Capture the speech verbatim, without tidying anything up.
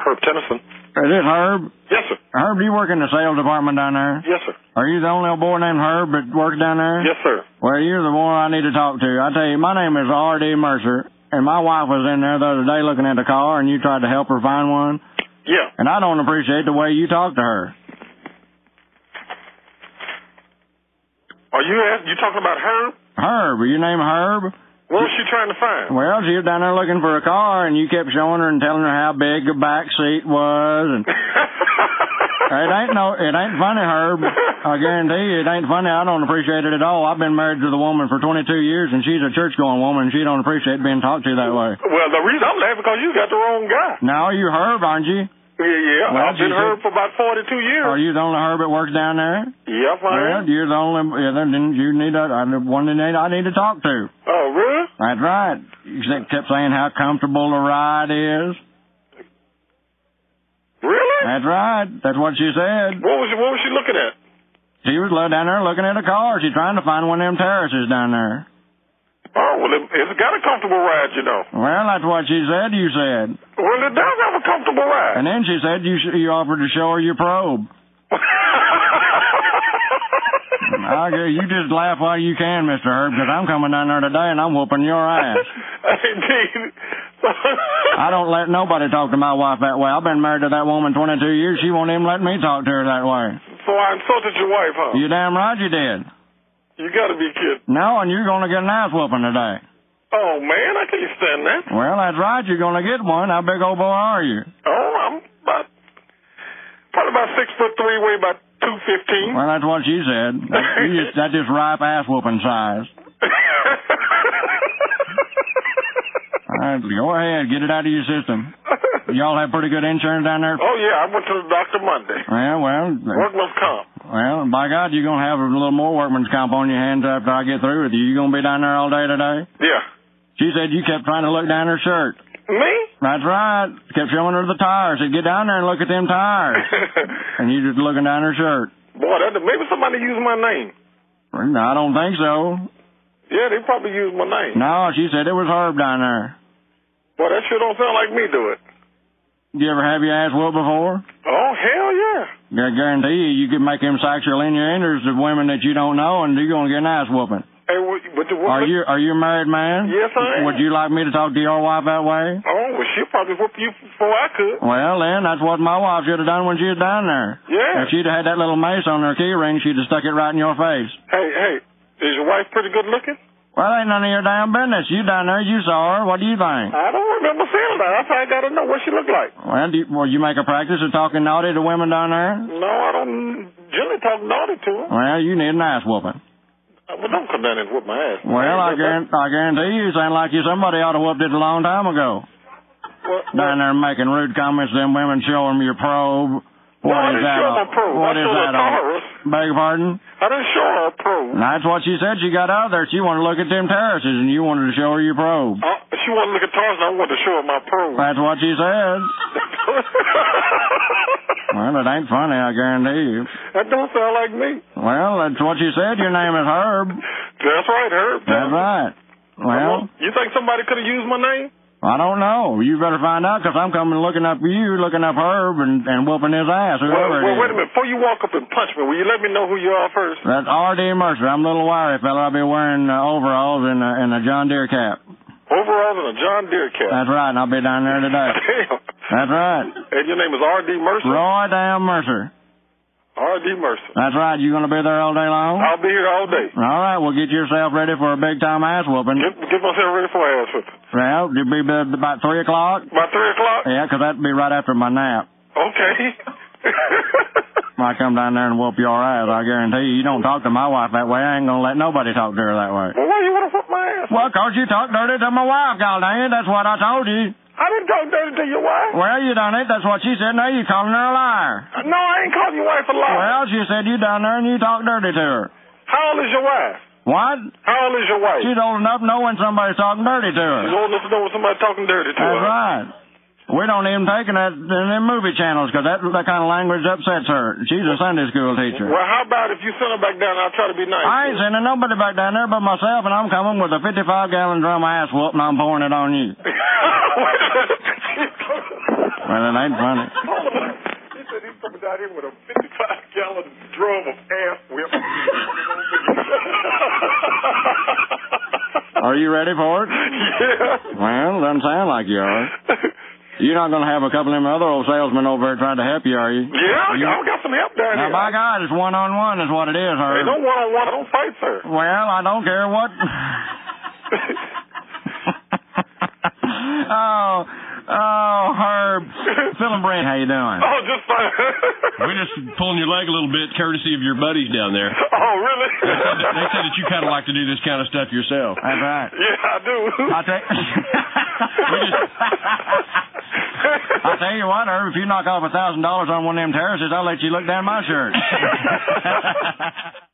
Herb Tennyson. Is this Herb? Yes, sir. Herb, do you work in the sales department down there? Yes, sir. Are you the only old boy named Herb that works down there? Yes, sir. Well, you're the one I need to talk to. I tell you, my name is R D Mercer, and my wife was in there the other day looking at the car, and you tried to help her find one. Yeah. And I don't appreciate the way you talk to her. Are you you talking about Herb? Herb, are your name Herb? What was she trying to find? Well, she was down there looking for a car, and you kept showing her and telling her how big the back seat was. And it ain't no, it ain't funny, Herb. I guarantee you, it ain't funny. I don't appreciate it at all. I've been married to the woman for twenty-two years, and she's a church-going woman, and she don't appreciate being talked to that way. Well, the reason I'm laughing because you got the wrong guy. No, you Herb, aren't you? Yeah, yeah. Well, I've been Herb for about forty-two years. Are you the only Herb that works down there? Yep, I well, am. you're the only. Yeah, then you need a I- one that I need to talk to. Oh, really? That's right. You kept saying how comfortable the ride is. Really? That's right. That's what she said. What was she, what was she looking at? She was down there looking at a car. She's trying to find one of them terraces down there. Oh, well, it, it's got a comfortable ride, you know. Well, that's what she said, you said. Well, it does have a comfortable ride. And then she said you sh- you offered to show her your probe. I guess you just laugh while you can, Mister Herb, because I'm coming down there today and I'm whooping your ass. Indeed. I don't let nobody talk to my wife that way. I've been married to that woman twenty-two years. She won't even let me talk to her that way. So I insulted your wife, huh? You damn right you did. You gotta be kidding. No, and you're going to get an ass whooping today. Oh, man, I can't stand that. Well, that's right. You're going to get one. How big old boy are you? Oh, I'm about, probably about six foot three, weigh about two fifteen. Well, that's what she said. You just, that's just ripe ass whooping size. All right, go ahead. Get it out of your system. Y'all have pretty good insurance down there? Oh, yeah. I went to the doctor Monday. Yeah, well. Workman's comp. Well, by God, you're going to have a little more workman's comp on your hands after I get through with you. You going to be down there all day today? Yeah. She said you kept trying to look down her shirt. Me? That's right. Kept showing her the tires. Said, get down there and look at them tires. And you just looking down her shirt. Boy, that, maybe somebody used my name. No, I don't think so. Yeah, they probably used my name. No, she said it was Herb down there. Boy, that sure don't sound like me do it. You ever have your ass whooped before? Oh, hell yeah. I guarantee you, you can make them sexual innuendos of women that you don't know, and you're going to get an ass whooping. Hey, what, what, what, are you are you a married man? Yes, I am. Would you like me to talk to your wife that way? Oh, well, she'll probably whoop you before I could. Well, then, that's what my wife should have done when she was down there. Yeah. If she'd have had that little mace on her key ring, she'd have stuck it right in your face. Hey, hey, is your wife pretty good looking? Well, ain't none of your damn business. You down there, you saw her. What do you think? I don't remember seeing her. I probably got to know what she looked like. Well, do you, well, you make a practice of talking naughty to women down there? No, I don't generally talk naughty to her. Well, you need an ass whooping. Uh, well, don't come down and whoop my ass. Well, I, guarantee, I guarantee you, sound like you somebody ought to whooped it a long time ago. What, down there making rude comments to them women, show them your probe. What no, is I didn't that show on? my probe. What I is that on? Beg your pardon? I didn't show her a probe. That's what she said. She got out there. She wanted to look at them terraces, and you wanted to show her your probe. Uh, she wanted to look at terraces, and I wanted to show her my probe. That's what she said. Well, it ain't funny, I guarantee you. That don't sound like me. Well, that's what you said. Your name is Herb. That's right, Herb. That's right. Well, you think somebody could have used my name? I don't know. You better find out, because I'm coming looking up you, looking up Herb, and, and whooping his ass, whoever well, well, it is. wait a minute. Before you walk up and punch me, will you let me know who you are first? That's R D Mercer. I'm a little wiry fella. I'll be wearing uh, overalls and, uh, and a John Deere cap. Overalls and a John Deere cap? That's right, and I'll be down there today. Damn. That's right. And your name is R D Mercer? Roy Damn Mercer. R D Mercer. That's right. You going to be there all day long? I'll be here all day. All right. Well, get yourself ready for a big-time ass whooping. Get, get myself ready for ass whooping. Well, you'll be about three o'clock? About three o'clock? Yeah, because that'd be right after my nap. Okay. I come down there and whoop your ass, I guarantee you. You don't talk to my wife that way. I ain't going to let nobody talk to her that way. Well, why you want to whoop my ass? Well, because you talk dirty to my wife, God dang it. That's what I told you. I didn't talk dirty to your wife. Well, you done it. That's what she said. Now you calling her a liar. No, I ain't calling your wife a liar. Well, she said you down there and you talk dirty to her. How old is your wife? What? How old is your wife? She's old enough to know when somebody's talking dirty to her. She's old enough to know when somebody's talking dirty to That's her. right. We don't even take it in them movie channels because that, that kind of language upsets her. She's a Sunday school teacher. Well, how about if you send her back down, I'll try to be nice. I ain't sending nobody back down there but myself, and I'm coming with a fifty-five gallon drum of ass whoop, and I'm pouring it on you. Well, it ain't funny. He said he's coming down here with a fifty-five gallon drum of ass whip. Are you ready for it? Yeah. Well, doesn't sound like you are. You're not going to have a couple of them other old salesmen over there trying to help you, are you? Yeah, you... I got some help down now, here. Now, by God, it's one-on-one is what it is, Herb. There's no one-on-one. I don't fight, sir. Well, I don't care what... oh, oh, Herb. Phil and Brent, how you doing? Oh, just fine. We're just pulling your leg a little bit, courtesy of your buddies down there. Oh, really? They said that, they said that you kind of like to do this kind of stuff yourself. That's right. Yeah, I do. I'll tell I'll tell you what, Herb, if you knock off a thousand dollars on one of them terraces, I'll let you look down my shirt.